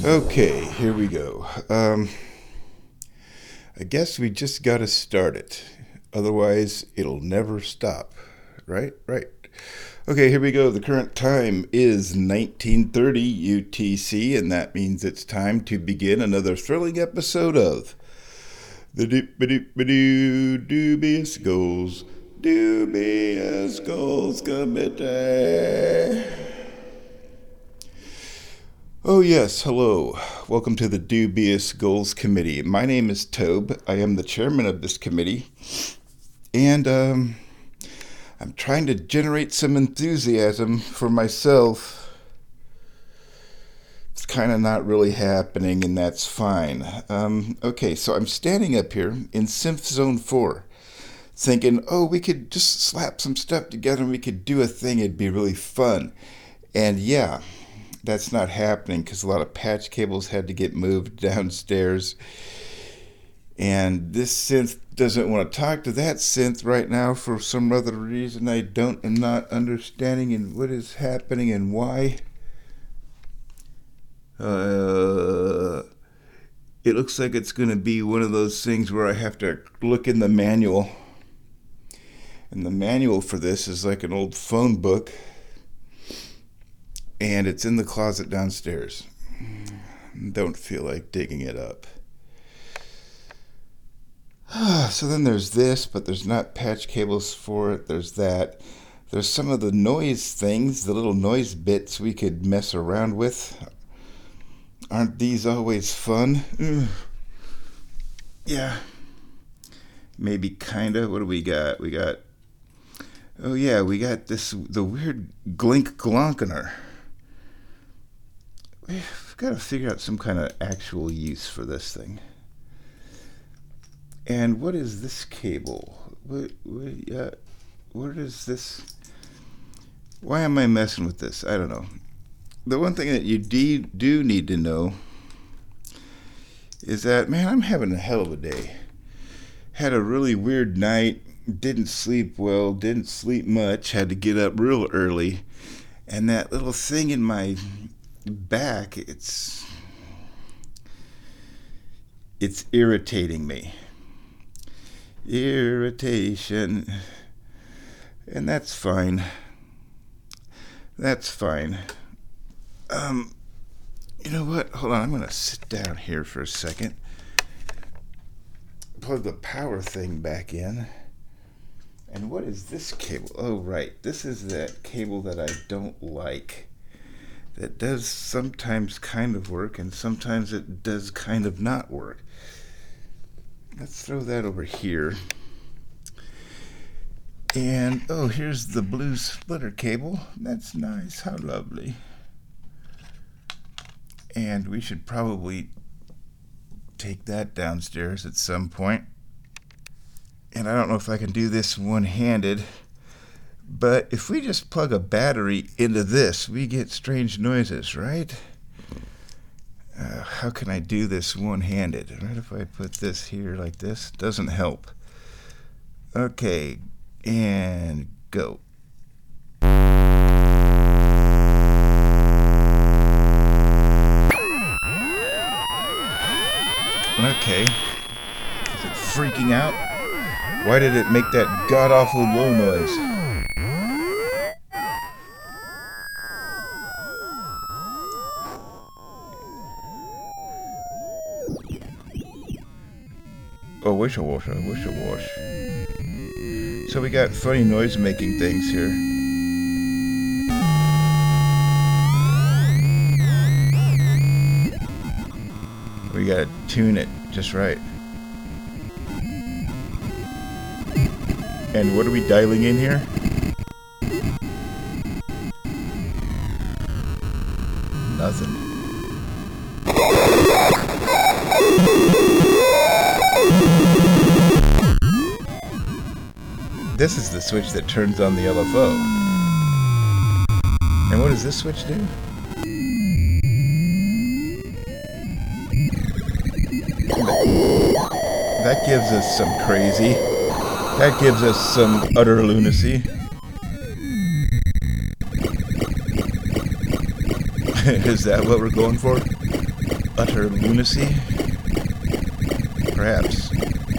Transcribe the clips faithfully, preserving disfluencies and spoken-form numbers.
Okay, here we go. Um, I guess we just got to start it. Otherwise, it'll never stop. Right? Right. Okay, here we go. The current time is nineteen thirty U T C, and that means it's time to begin another thrilling episode of the Doop-a-doop-a-doo Dubious Goals, Dubious Goals Committee. Oh yes, hello. Welcome to the Dubious Goals Committee. My name is Tobe. I am the chairman of this committee. And um, I'm trying to generate some enthusiasm for myself. It's kind of not really happening, and that's fine. Um, okay, so I'm standing up here in Synth Zone four, thinking, oh, we could just slap some stuff together and we could do a thing. It'd be really fun. And yeah, that's not happening because a lot of patch cables had to get moved downstairs. And this synth doesn't want to talk to that synth right now for some other reason I don't am not understanding and what is happening and why. Uh, it looks like it's going to be one of those things where I have to look in the manual. And the manual for this is like an old phone book. And it's in the closet downstairs. Don't feel like digging it up. So then there's this, but there's not patch cables for it. There's that. There's some of the noise things, the little noise bits we could mess around with. Aren't these always fun? Ugh. Yeah. Maybe kinda. What do we got? We got... Oh yeah, we got this, the weird glink glonkener. We've got to figure out some kind of actual use for this thing. And what is this cable? What, what, uh, what is this? Why am I messing with this? I don't know. The one thing that you de- do need to know is that, man, I'm having a hell of a day. Had a really weird night. Didn't sleep well. Didn't sleep much. Had to get up real early. And that little thing in my back, it's it's irritating me. Irritation. And that's fine. That's fine. Um, you know what? Hold on, I'm going to sit down here for a second. Plug the power thing back in. And what is this cable? Oh, right. This is that cable that I don't like. That does sometimes kind of work, and sometimes it does kind of not work. Let's throw that over here. And, oh, here's the blue splitter cable. That's nice. How lovely. And we should probably take that downstairs at some point. And I don't know if I can do this one-handed. But if we just plug a battery into this, we get strange noises, right? Uh, how can I do this one-handed? Right, if I put this here like this, doesn't help. Okay, and go. Okay. Is it freaking out? Why did it make that god-awful low noise? Oh, wish a wash, wish a wash. So we got funny noise making things here. We gotta tune it just right. And what are we dialing in here? Nothing. This is the switch that turns on the L F O. And what does this switch do? That gives us some crazy. That gives us some utter lunacy. Is that what we're going for? utter lunacy? Perhaps.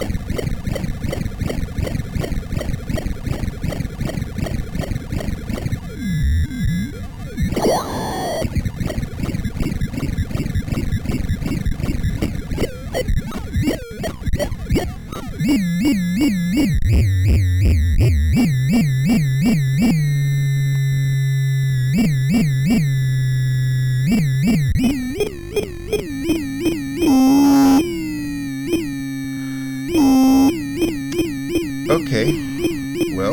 Okay, well,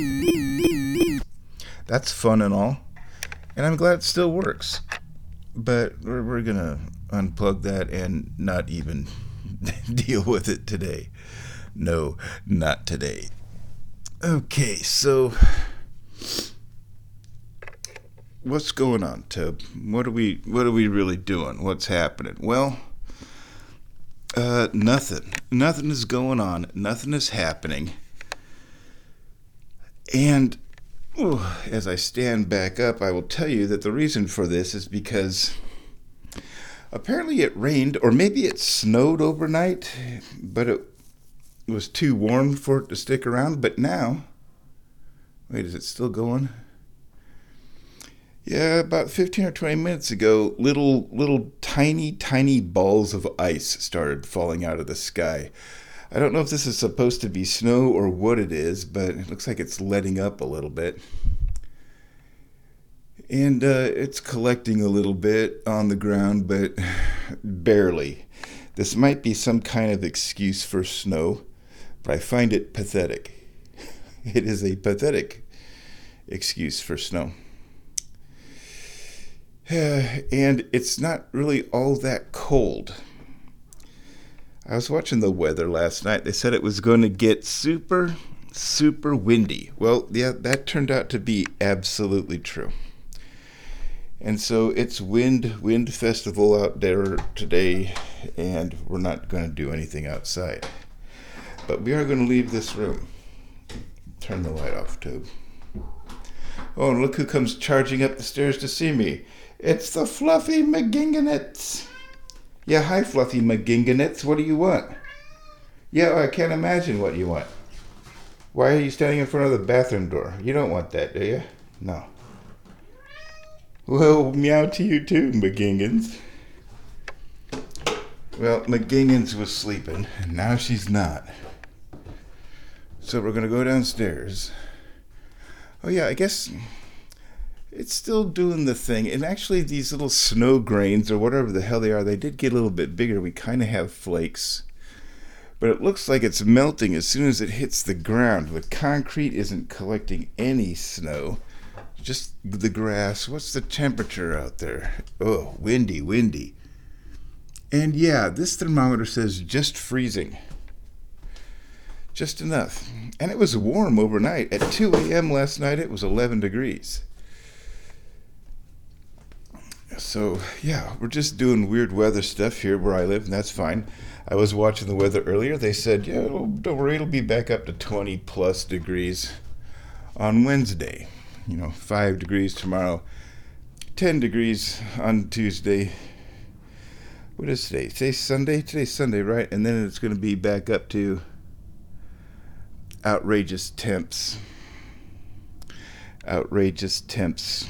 that's fun and all, and I'm glad it still works, but we're, we're gonna unplug that and not even deal with it today. No, not today. Okay, so what's going on, Tob? What are we what are we really doing? What's happening? Well, uh, nothing. Nothing is going on. Nothing is happening. And ooh, as I stand back up, I will tell you that the reason for this is because apparently it rained, or maybe it snowed overnight, but it was too warm for it to stick around. But now, wait, is it still going? Yeah, about fifteen or twenty minutes ago, little, little tiny, tiny balls of ice started falling out of the sky. I don't know if this is supposed to be snow or what it is, but it looks like it's letting up a little bit. And uh, it's collecting a little bit on the ground, but barely. This might be some kind of excuse for snow, but I find it pathetic. It is a pathetic excuse for snow. And it's not really all that cold. I was watching the weather last night. They said it was going to get super, super windy. Well, yeah, that turned out to be absolutely true. And so it's wind, wind festival out there today, and we're not going to do anything outside. But we are going to leave this room. Turn the light off, Tob. Oh, and look who comes charging up the stairs to see me. It's the Fluffy McGinganets. Yeah, hi, Fluffy McGinganets. What do you want? Yeah, I can't imagine what you want. Why are you standing in front of the bathroom door? You don't want that, do you? No. Well, meow to you too, McGingans. Well, McGingans was sleeping, and now she's not. So we're going to go downstairs. Oh, yeah, I guess it's still doing the thing. And actually, these little snow grains, or whatever the hell they are, they did get a little bit bigger. We kind of have flakes. But it looks like it's melting as soon as it hits the ground. The concrete isn't collecting any snow. Just the grass. What's the temperature out there? Oh, windy, windy. And yeah, this thermometer says just freezing. Just enough. And it was warm overnight. At two a.m. last night, it was eleven degrees. So, yeah, we're just doing weird weather stuff here where I live, and that's fine. I was watching the weather earlier. They said, yeah, it'll, don't worry, it'll be back up to twenty plus degrees on Wednesday. You know, five degrees tomorrow, ten degrees on Tuesday. What is today? Today's Sunday? Today's Sunday, right? And then it's going to be back up to outrageous temps. Outrageous temps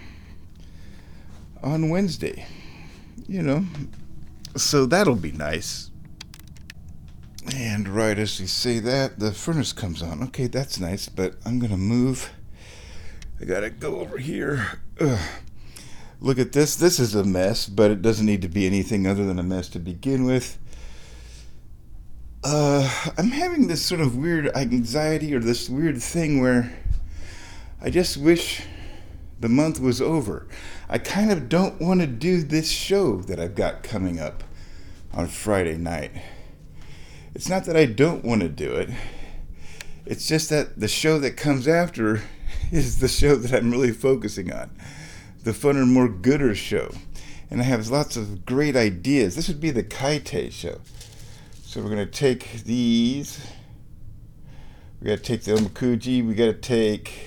on Wednesday. You know, so that'll be nice. And right as we say that, the furnace comes on. Okay, that's nice, but I'm going to move. I gotta go over here. Ugh. Look at this. This is a mess, but it doesn't need to be anything other than a mess to begin with. Uh, I'm having this sort of weird anxiety or this weird thing where I just wish the month was over. I kind of don't want to do this show that I've got coming up on Friday night. It's not that I don't want to do it. It's just that the show that comes after is the show that I'm really focusing on. The Funner, More Gooder show. And I have lots of great ideas. This would be the Kaite show. So we're going to take these. We got to take the Omakuji. We got to take...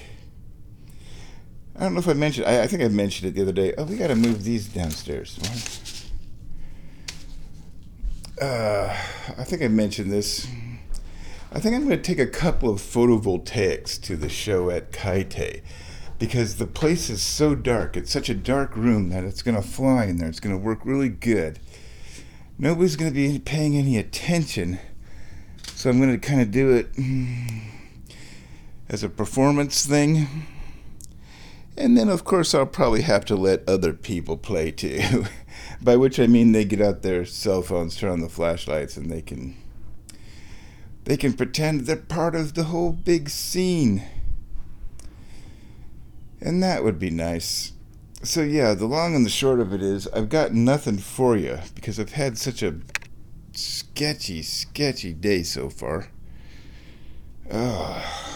I don't know if I mentioned... I, I think I mentioned it the other day. Oh, we got to move these downstairs. Uh, I think I mentioned this. I think I'm going to take a couple of photovoltaics to the show at Kaite because the place is so dark. It's such a dark room that it's going to fly in there. It's going to work really good. Nobody's going to be paying any attention, so I'm going to kind of do it as a performance thing. And then, of course, I'll probably have to let other people play too. By which I mean they get out their cell phones, turn on the flashlights, and they can they can pretend they're part of the whole big scene. And that would be nice. So yeah, the long and the short of it is I've got nothing for you because I've had such a sketchy, sketchy day so far. Ugh.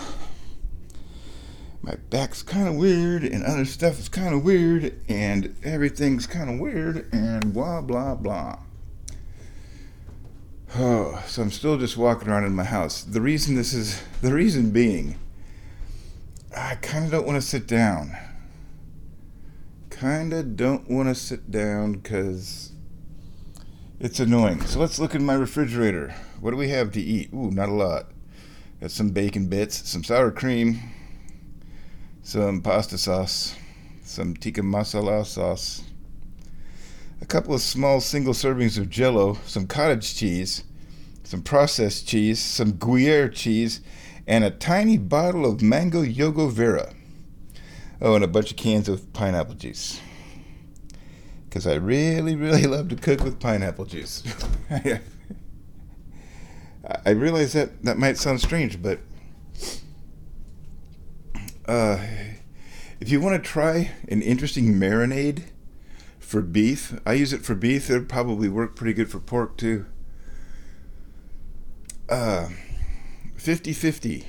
My back's kind of weird, and other stuff is kind of weird, and everything's kind of weird, and blah, blah, blah. Oh, so I'm still just walking around in my house. The reason this is, the reason being, I kind of don't want to sit down. Kind of don't want to sit down because it's annoying. So let's look in my refrigerator. What do we have to eat? Ooh, not a lot. Got some bacon bits, some sour cream, some pasta sauce, some tikka masala sauce, a couple of small single servings of Jell-O, some cottage cheese, some processed cheese, some Gruyere cheese, and a tiny bottle of mango yogo vera. Oh, and a bunch of cans of pineapple juice. Because I really, really love to cook with pineapple juice. I realize that that might sound strange, but Uh, if you want to try an interesting marinade for beef, I use it for beef. It'd probably work pretty good for pork too. Uh, fifty-fifty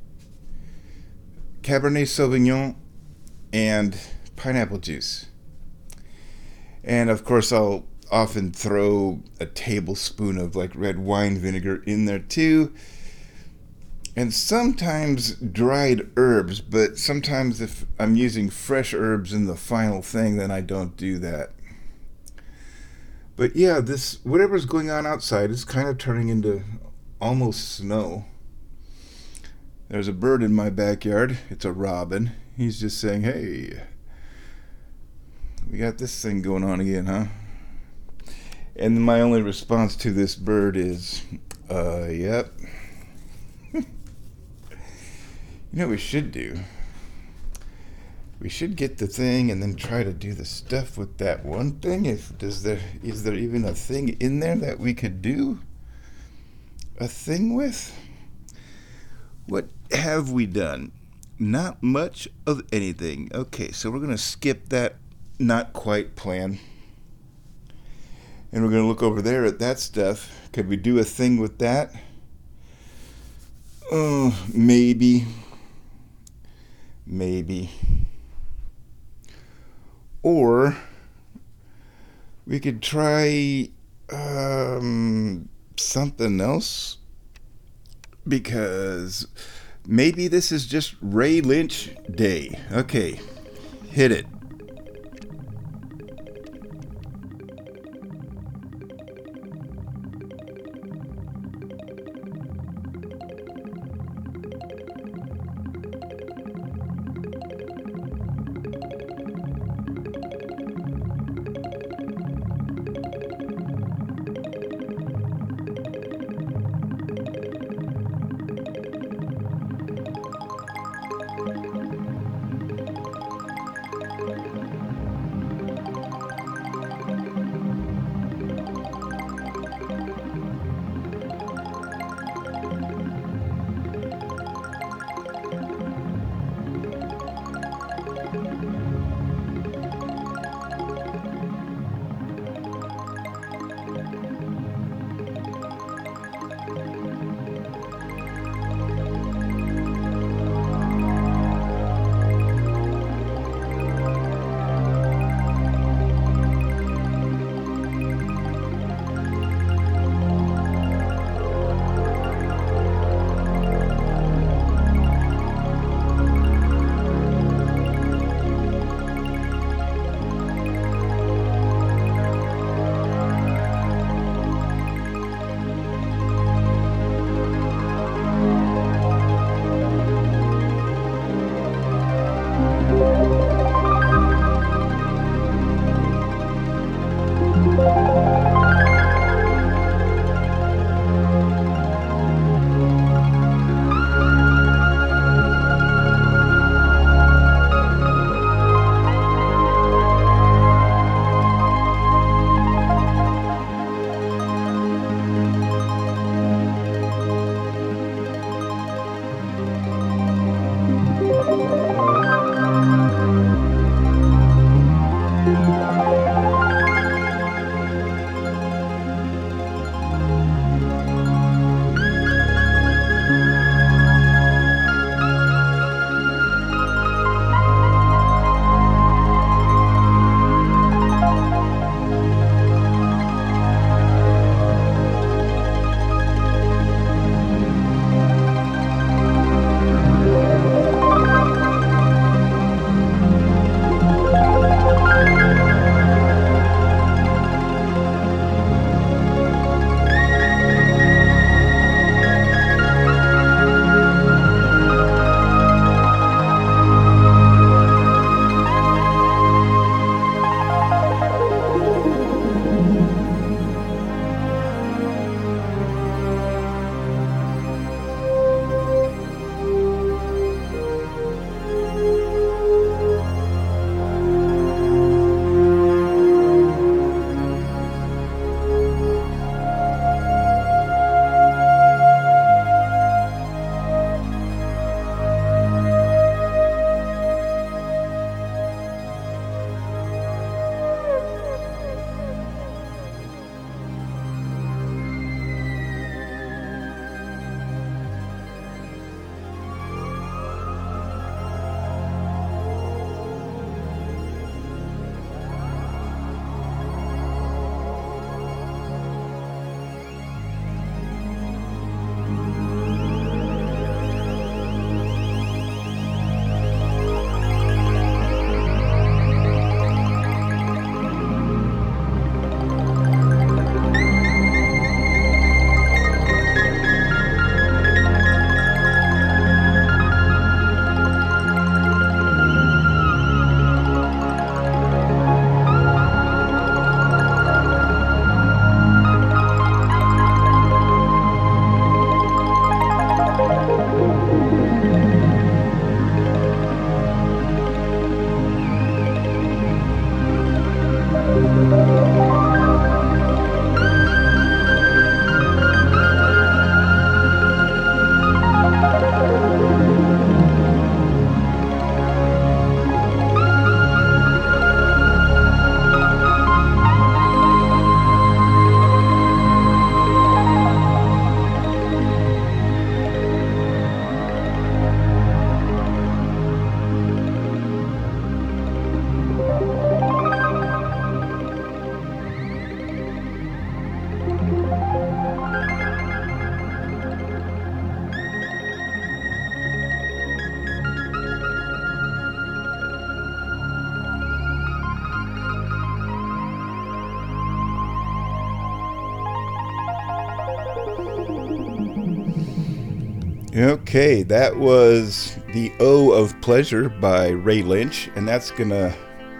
Cabernet Sauvignon and pineapple juice. And of course, I'll often throw a tablespoon of like red wine vinegar in there too. And sometimes dried herbs, but sometimes if I'm using fresh herbs in the final thing, then I don't do that. But yeah, this whatever's going on outside is kind of turning into almost snow. There's a bird in my backyard. It's a robin. He's just saying, hey, we got this thing going on again, huh? And my only response to this bird is, uh, yep. You know what we should do? We should get the thing and then try to do the stuff with that one thing. If does there is there even a thing in there that we could do a thing with? What have we done? Not much of anything. Okay, so we're gonna skip that not quite plan. And we're gonna look over there at that stuff. Could we do a thing with that? Oh, uh, maybe. Maybe. Or we could try um, something else, because maybe this is just Ray Lynch Day. Okay, hit it. Okay, that was The O of Pleasure by Ray Lynch, and that's gonna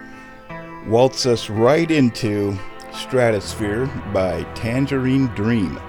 waltz us right into Stratosphere by Tangerine Dream.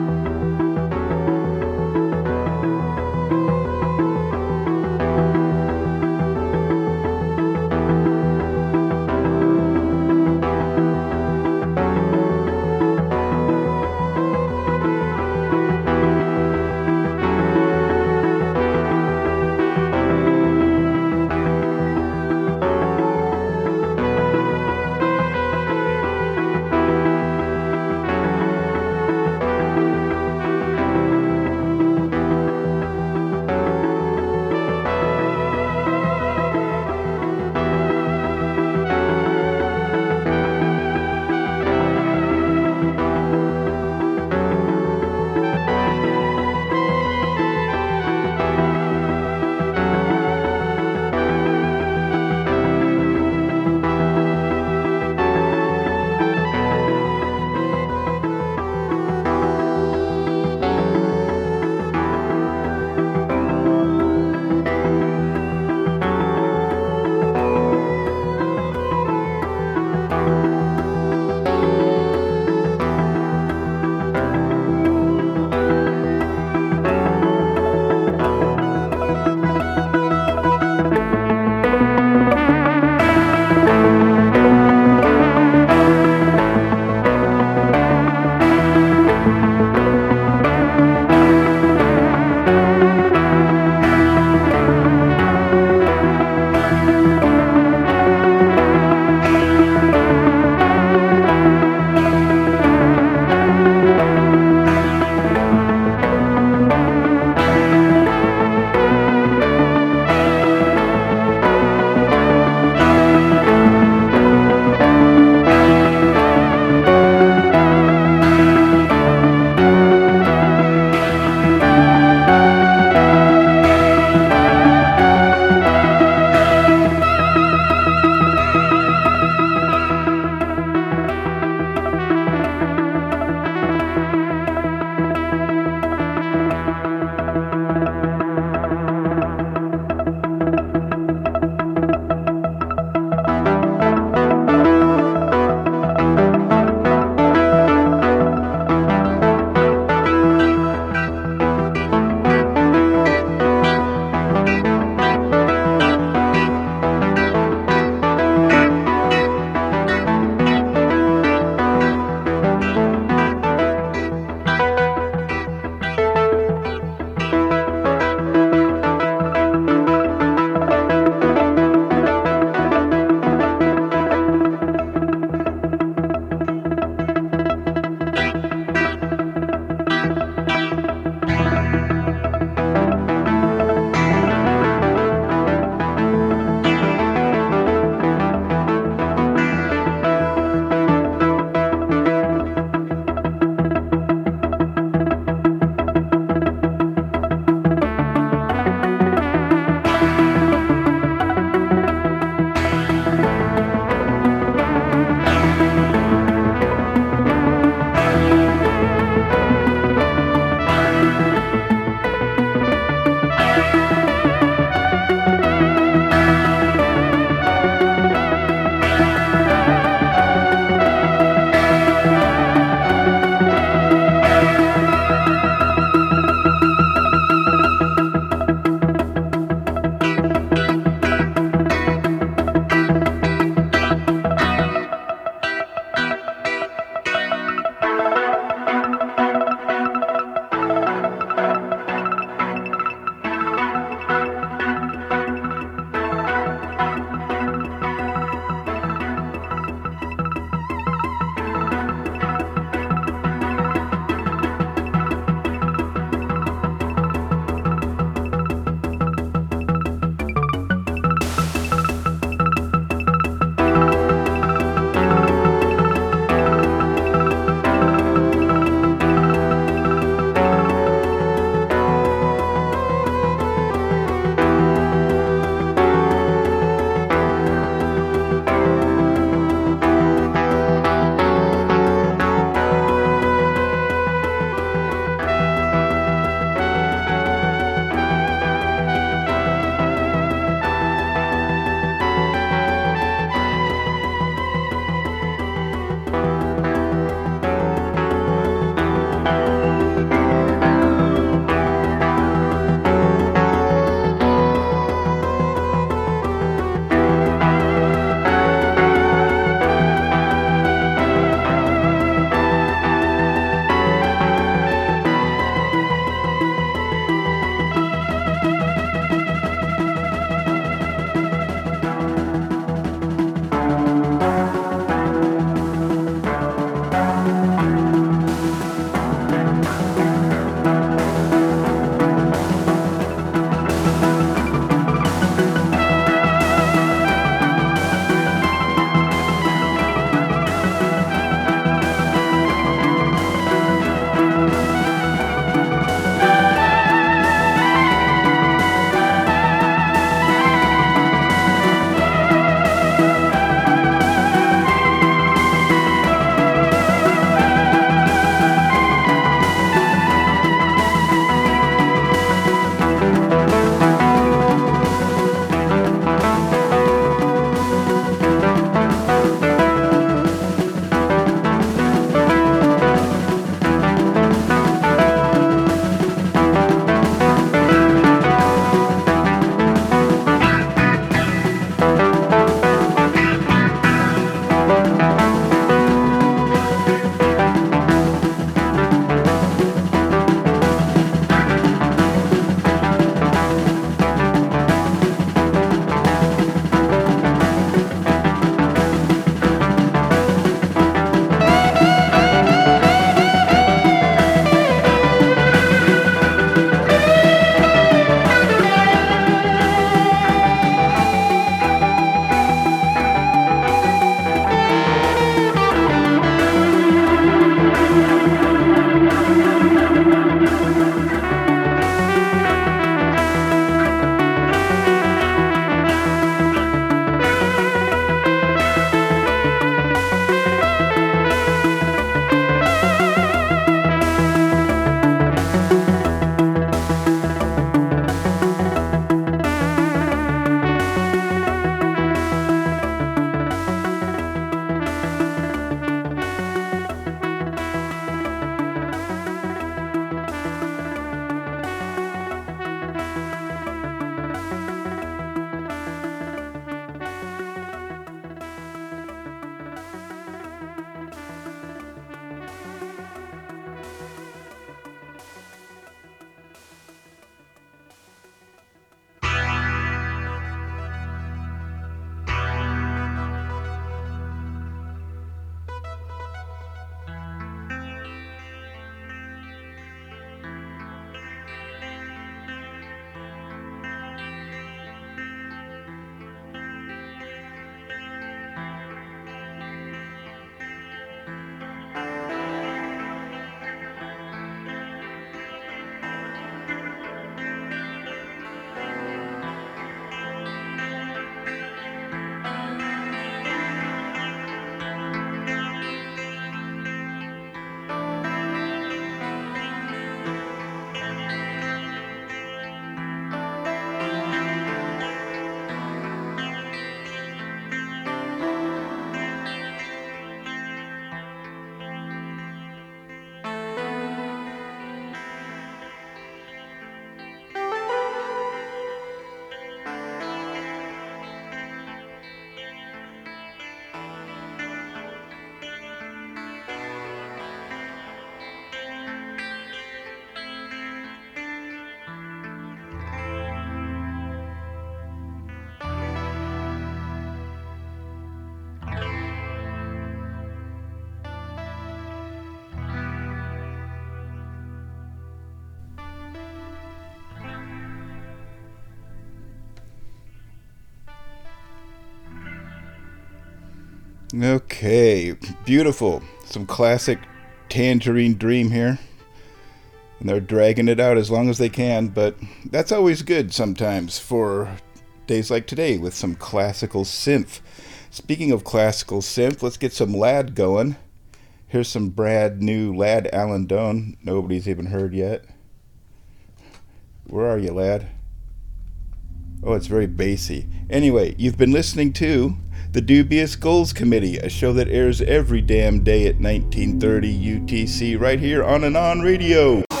Okay, beautiful. Some classic Tangerine Dream here. And they're dragging it out as long as they can, but that's always good sometimes for days like today with some classical synth. Speaking of classical synth, let's get some Ladd going. Here's some brand new Ladd Allendone. Nobody's even heard yet. Where are you, Ladd? Oh, it's very bassy. Anyway, you've been listening to The Dubious Goals Committee, a show that airs every damn day at nineteen thirty U T C right here on and on radio.